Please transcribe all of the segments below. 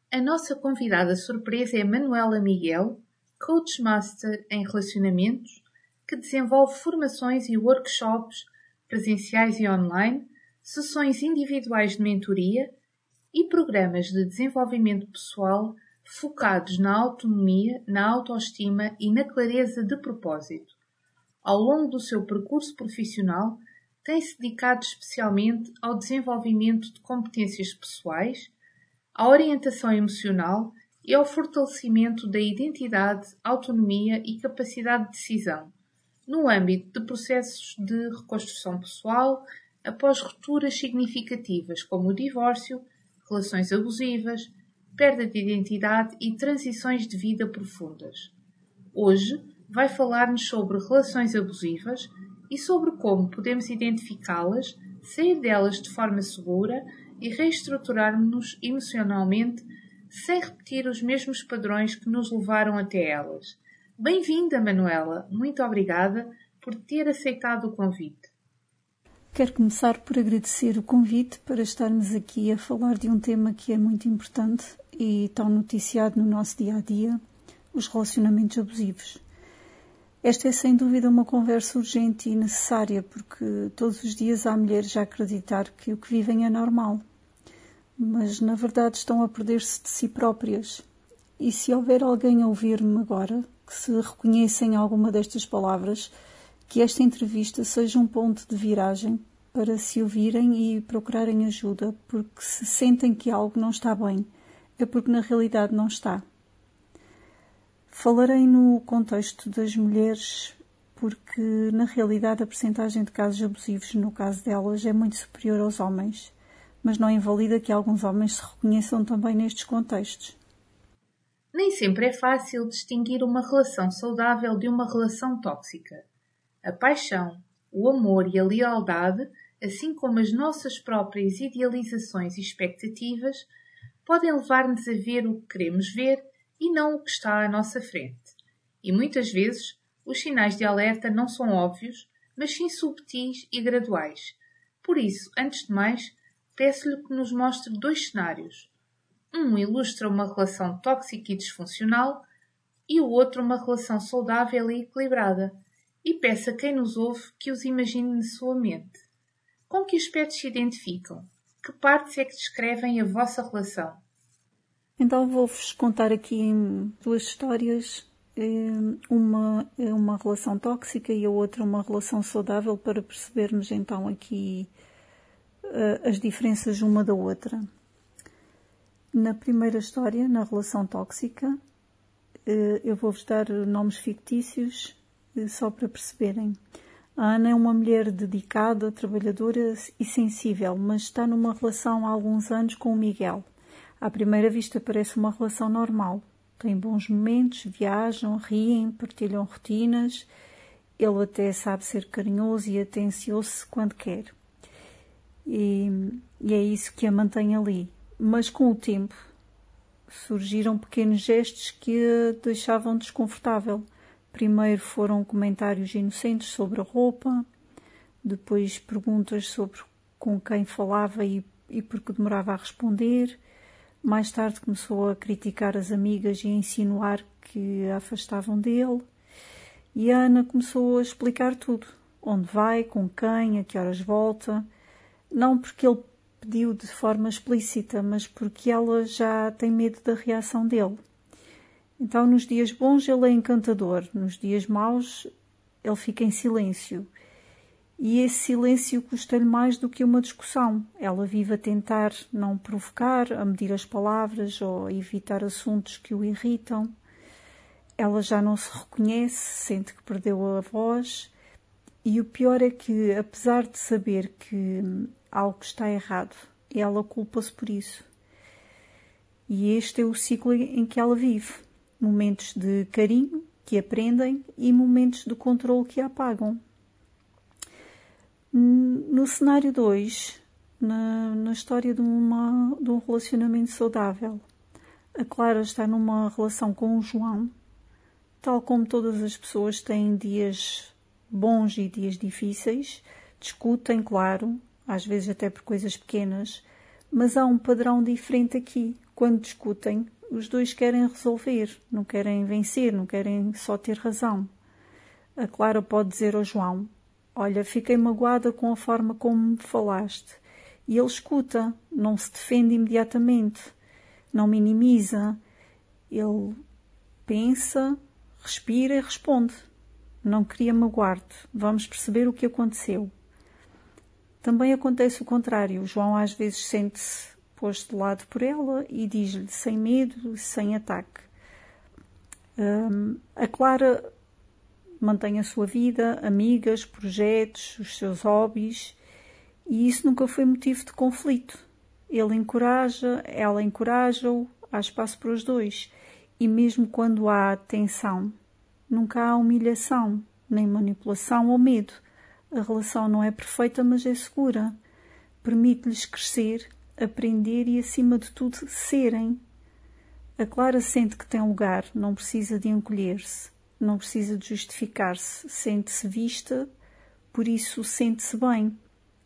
A nossa convidada surpresa é Manuela Miguel, Coach Master em Relacionamentos, que desenvolve formações e workshops presenciais e online, sessões individuais de mentoria e programas de desenvolvimento pessoal focados na autonomia, na autoestima e na clareza de propósito. Ao longo do seu percurso profissional, tem-se dedicado especialmente ao desenvolvimento de competências pessoais, à orientação emocional e ao fortalecimento da identidade, autonomia e capacidade de decisão, no âmbito de processos de reconstrução pessoal após rupturas significativas como o divórcio, relações abusivas, perda de identidade e transições de vida profundas. Hoje vai falar-nos sobre relações abusivas e sobre como podemos identificá-las, sair delas de forma segura e reestruturar-nos emocionalmente sem repetir os mesmos padrões que nos levaram até elas. Bem-vinda, Manuela. Muito obrigada por ter aceitado o convite. Quero começar por agradecer o convite para estarmos aqui a falar de um tema que é muito importante e tão noticiado no nosso dia-a-dia, os relacionamentos abusivos. Esta é sem dúvida uma conversa urgente e necessária, porque todos os dias há mulheres a acreditar que o que vivem é normal, mas na verdade estão a perder-se de si próprias. E se houver alguém a ouvir-me agora, que se reconheça em alguma destas palavras, que esta entrevista seja um ponto de viragem para se ouvirem e procurarem ajuda, porque se sentem que algo não está bem, é porque na realidade não está. Falarei no contexto das mulheres, porque na realidade a percentagem de casos abusivos no caso delas é muito superior aos homens, mas não invalida que alguns homens se reconheçam também nestes contextos. Nem sempre é fácil distinguir uma relação saudável de uma relação tóxica. A paixão, o amor e a lealdade, assim como as nossas próprias idealizações e expectativas, podem levar-nos a ver o que queremos ver e não o que está à nossa frente. E muitas vezes os sinais de alerta não são óbvios, mas sim subtis e graduais. Por isso, antes de mais, peço-lhe que nos mostre dois cenários. Um ilustra uma relação tóxica e disfuncional e o outro uma relação saudável e equilibrada. E peço a quem nos ouve que os imagine na sua mente. Com que aspectos se identificam? Que partes é que descrevem a vossa relação? Então vou-vos contar aqui duas histórias. Uma é uma relação tóxica e a outra uma relação saudável, para percebermos então aqui as diferenças uma da outra. Na primeira história, na relação tóxica, eu vou-vos dar nomes fictícios só para perceberem. A Ana é uma mulher dedicada, trabalhadora e sensível, mas está numa relação há alguns anos com o Miguel. À primeira vista parece uma relação normal. Têm bons momentos, viajam, riem, partilham rotinas. Ele até sabe ser carinhoso e atencioso quando quer. E é isso que a mantém ali. Mas com o tempo surgiram pequenos gestos que a deixavam desconfortável. Primeiro foram comentários inocentes sobre a roupa, depois perguntas sobre com quem falava e porque demorava a responder. Mais tarde começou a criticar as amigas e a insinuar que a afastavam dele. E a Ana começou a explicar tudo. Onde vai, com quem, a que horas volta. Não porque ele pediu de forma explícita, mas porque ela já tem medo da reação dele. Então, nos dias bons ele é encantador, nos dias maus ele fica em silêncio. E esse silêncio custa-lhe mais do que uma discussão. Ela vive a tentar não provocar, a medir as palavras ou a evitar assuntos que o irritam. Ela já não se reconhece, sente que perdeu a voz. E o pior é que, apesar de saber que algo está errado, ela culpa-se por isso. E este é o ciclo em que ela vive. Momentos de carinho que aprendem e momentos de controle que a apagam. No cenário 2, na história de um relacionamento saudável, a Clara está numa relação com o João. Tal como todas as pessoas têm dias bons e dias difíceis, discutem, claro, às vezes até por coisas pequenas, mas há um padrão diferente aqui. quando discutem, os dois querem resolver, não querem vencer, não querem só ter razão. A Clara pode dizer ao João: olha, fiquei magoada com a forma como me falaste. E ele escuta, não se defende imediatamente, não minimiza. Ele pensa, respira e responde: não queria magoar-te, vamos perceber o que aconteceu. Também acontece o contrário. O João às vezes sente-se posto de lado por ela e diz-lhe sem medo, sem ataque. A Clara mantém a sua vida, amigas, projetos, os seus hobbies, e isso nunca foi motivo de conflito. Ele encoraja, ela encoraja-o, há espaço para os dois. E mesmo quando há tensão, nunca há humilhação, nem manipulação ou medo. A relação não é perfeita, mas é segura. Permite-lhes crescer, aprender e, acima de tudo, serem. A Clara sente que tem lugar, não precisa de encolher-se, não precisa de justificar-se, sente-se vista, por isso sente-se bem.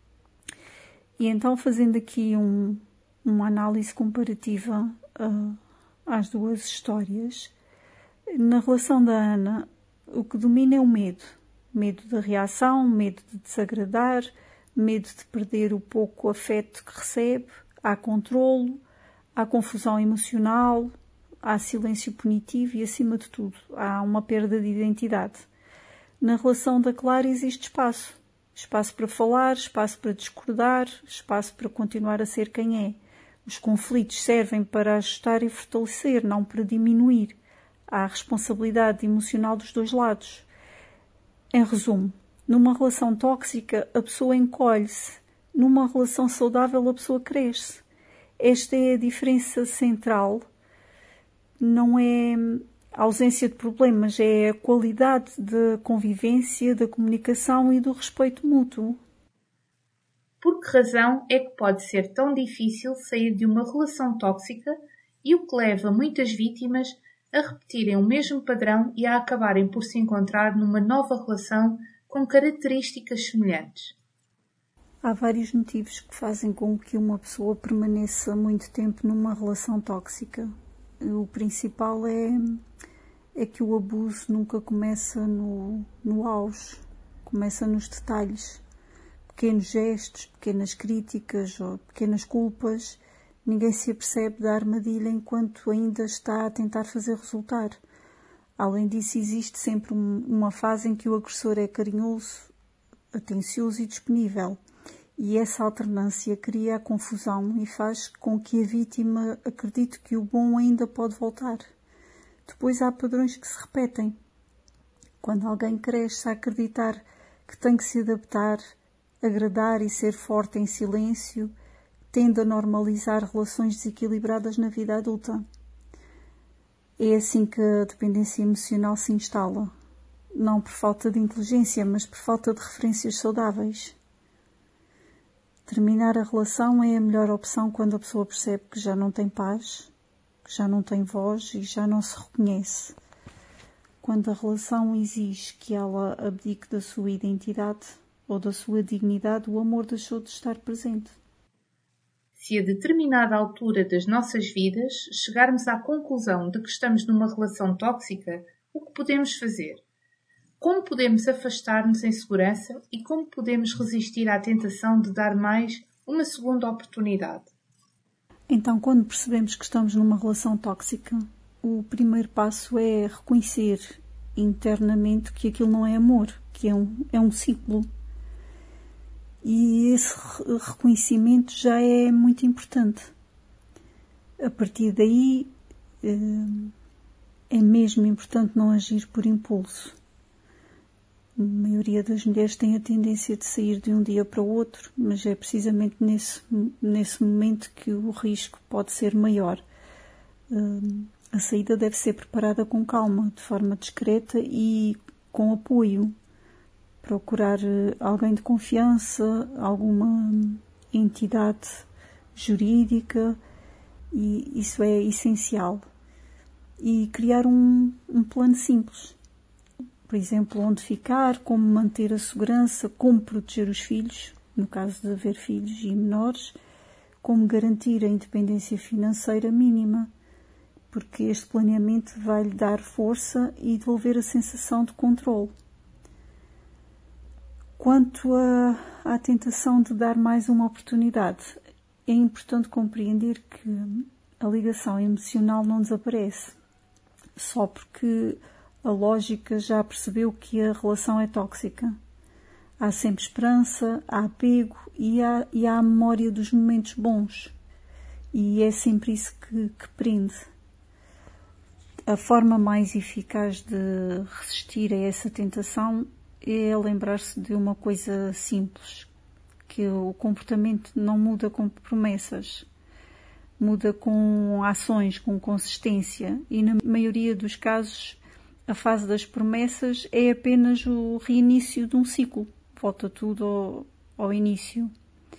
E então, fazendo aqui uma análise comparativa às duas histórias, na relação da Ana, o que domina é o medo. Medo da reação, medo de desagradar, medo de perder o pouco afeto que recebe, há controlo, há confusão emocional, há silêncio punitivo e, acima de tudo, há uma perda de identidade. Na relação da Clara existe espaço. Espaço para falar, espaço para discordar, espaço para continuar a ser quem é. Os conflitos servem para ajustar e fortalecer, não para diminuir. Há a responsabilidade emocional dos dois lados. Em resumo, numa relação tóxica, a pessoa encolhe-se. Numa relação saudável, a pessoa cresce. Esta é a diferença central. Não é a ausência de problemas, é a qualidade da convivência, da comunicação e do respeito mútuo. Por que razão é que pode ser tão difícil sair de uma relação tóxica e o que leva muitas vítimas a repetirem o mesmo padrão e a acabarem por se encontrar numa nova relação com características semelhantes? Há vários motivos que fazem com que uma pessoa permaneça muito tempo numa relação tóxica. O principal é que o abuso nunca começa no auge, começa nos detalhes. Pequenos gestos, pequenas críticas ou pequenas culpas. Ninguém se apercebe da armadilha enquanto ainda está a tentar fazer resultar. Além disso, existe sempre uma fase em que o agressor é carinhoso, atencioso e disponível. E essa alternância cria a confusão e faz com que a vítima acredite que o bom ainda pode voltar. Depois há padrões que se repetem. Quando alguém cresce a acreditar que tem que se adaptar, agradar e ser forte em silêncio, tende a normalizar relações desequilibradas na vida adulta. É assim que a dependência emocional se instala. Não por falta de inteligência, mas por falta de referências saudáveis. Terminar a relação é a melhor opção quando a pessoa percebe que já não tem paz, que já não tem voz e já não se reconhece. Quando a relação exige que ela abdique da sua identidade ou da sua dignidade, o amor deixou de estar presente. Se a determinada altura das nossas vidas chegarmos à conclusão de que estamos numa relação tóxica, o que podemos fazer? Como podemos afastar-nos em segurança e como podemos resistir à tentação de dar mais uma segunda oportunidade? Então, quando percebemos que estamos numa relação tóxica, o primeiro passo é reconhecer internamente que aquilo não é amor, que é um ciclo. E esse reconhecimento já é muito importante. A partir daí, é mesmo importante não agir por impulso. A maioria das mulheres tem a tendência de sair de um dia para o outro, mas é precisamente nesse momento que o risco pode ser maior. A saída deve ser preparada com calma, de forma discreta e com apoio. Procurar alguém de confiança, alguma entidade jurídica, e isso é essencial. E criar um plano simples. Por exemplo, onde ficar, como manter a segurança, como proteger os filhos, no caso de haver filhos e menores, como garantir a independência financeira mínima, porque este planeamento vai-lhe dar força e devolver a sensação de controle. Quanto à tentação de dar mais uma oportunidade, é importante compreender que a ligação emocional não desaparece, só porque a lógica já percebeu que a relação é tóxica. Há sempre esperança, há apego e há a memória dos momentos bons. E é sempre isso que prende. A forma mais eficaz de resistir a essa tentação é lembrar-se de uma coisa simples, que o comportamento não muda com promessas, muda com ações, com consistência, e na maioria dos casos a fase das promessas é apenas o reinício de um ciclo, volta tudo ao início.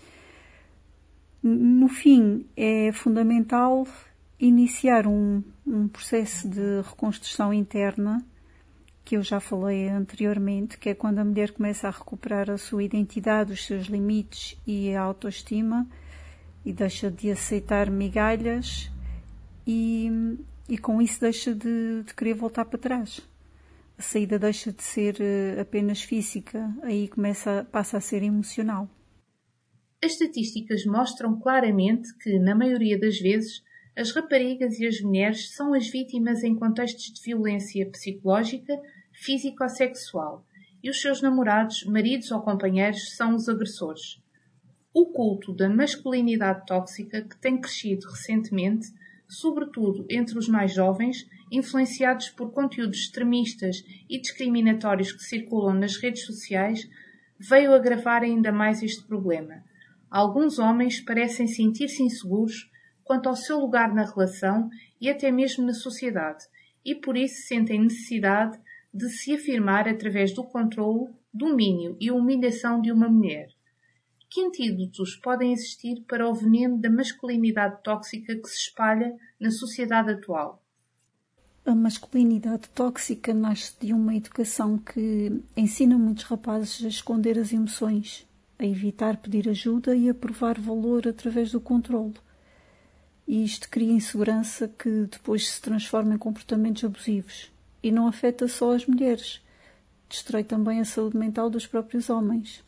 No fim, é fundamental iniciar um processo de reconstrução interna, que eu já falei anteriormente, que é quando a mulher começa a recuperar a sua identidade, os seus limites e a autoestima, e deixa de aceitar migalhas e com isso deixa de querer voltar para trás. A saída deixa de ser apenas física, aí passa a ser emocional. As estatísticas mostram claramente que, na maioria das vezes, as raparigas e as mulheres são as vítimas em contextos de violência psicológica, física ou sexual, e os seus namorados, maridos ou companheiros são os agressores. O culto da masculinidade tóxica, que tem crescido recentemente, sobretudo entre os mais jovens, influenciados por conteúdos extremistas e discriminatórios que circulam nas redes sociais, veio agravar ainda mais este problema. Alguns homens parecem sentir-se inseguros quanto ao seu lugar na relação e até mesmo na sociedade, e por isso sentem necessidade de se afirmar através do controlo, domínio e humilhação de uma mulher. Que antídotos podem existir para o veneno da masculinidade tóxica que se espalha na sociedade atual? A masculinidade tóxica nasce de uma educação que ensina muitos rapazes a esconder as emoções, a evitar pedir ajuda e a provar valor através do controlo. E isto cria insegurança que depois se transforma em comportamentos abusivos. E não afeta só as mulheres, destrói também a saúde mental dos próprios homens.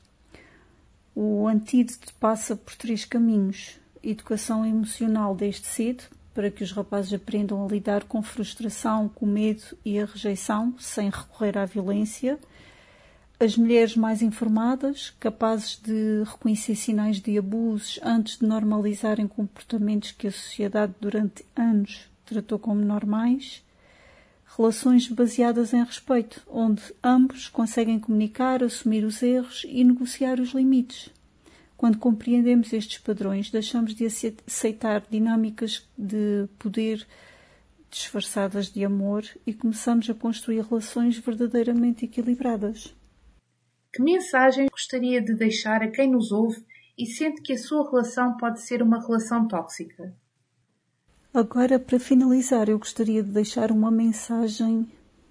O antídoto passa por 3 caminhos: educação emocional desde cedo, para que os rapazes aprendam a lidar com frustração, com medo e a rejeição, sem recorrer à violência. As mulheres mais informadas, capazes de reconhecer sinais de abusos antes de normalizarem comportamentos que a sociedade durante anos tratou como normais. Relações baseadas em respeito, onde ambos conseguem comunicar, assumir os erros e negociar os limites. Quando compreendemos estes padrões, deixamos de aceitar dinâmicas de poder disfarçadas de amor e começamos a construir relações verdadeiramente equilibradas. Que mensagem gostaria de deixar a quem nos ouve e sente que a sua relação pode ser uma relação tóxica? Agora, para finalizar, eu gostaria de deixar uma mensagem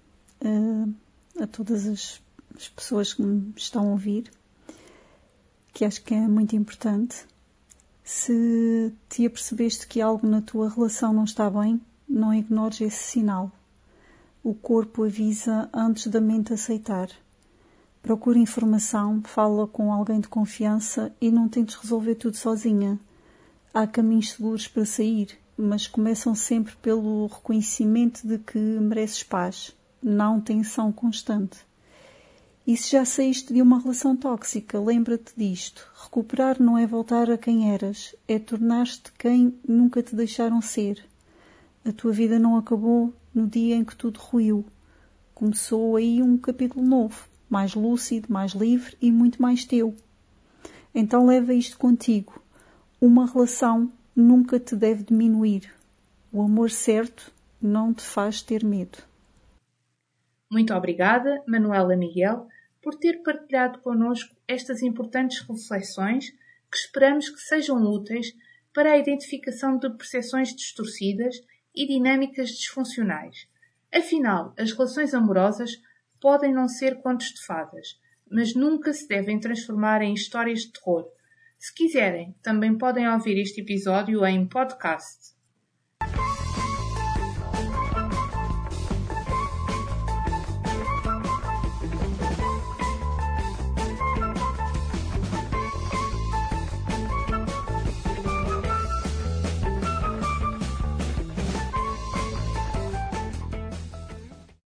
a todas as pessoas que me estão a ouvir, que acho que é muito importante. Se te apercebeste que algo na tua relação não está bem, não ignores esse sinal. O corpo avisa antes da mente aceitar. Procura informação, fala com alguém de confiança e não tentes resolver tudo sozinha. Há caminhos seguros para sair, mas começam sempre pelo reconhecimento de que mereces paz, não tensão constante. E se já saíste de uma relação tóxica, lembra-te disto. Recuperar não é voltar a quem eras, é tornar-te quem nunca te deixaram ser. A tua vida não acabou no dia em que tudo ruiu. Começou aí um capítulo novo, mais lúcido, mais livre e muito mais teu. Então leva isto contigo. Uma relação nunca te deve diminuir. O amor certo não te faz ter medo. Muito obrigada, Manuela Miguel, por ter partilhado connosco estas importantes reflexões que esperamos que sejam úteis para a identificação de percepções distorcidas e dinâmicas disfuncionais. Afinal, as relações amorosas podem não ser contos de fadas, mas nunca se devem transformar em histórias de terror. Se quiserem, também podem ouvir este episódio em podcast.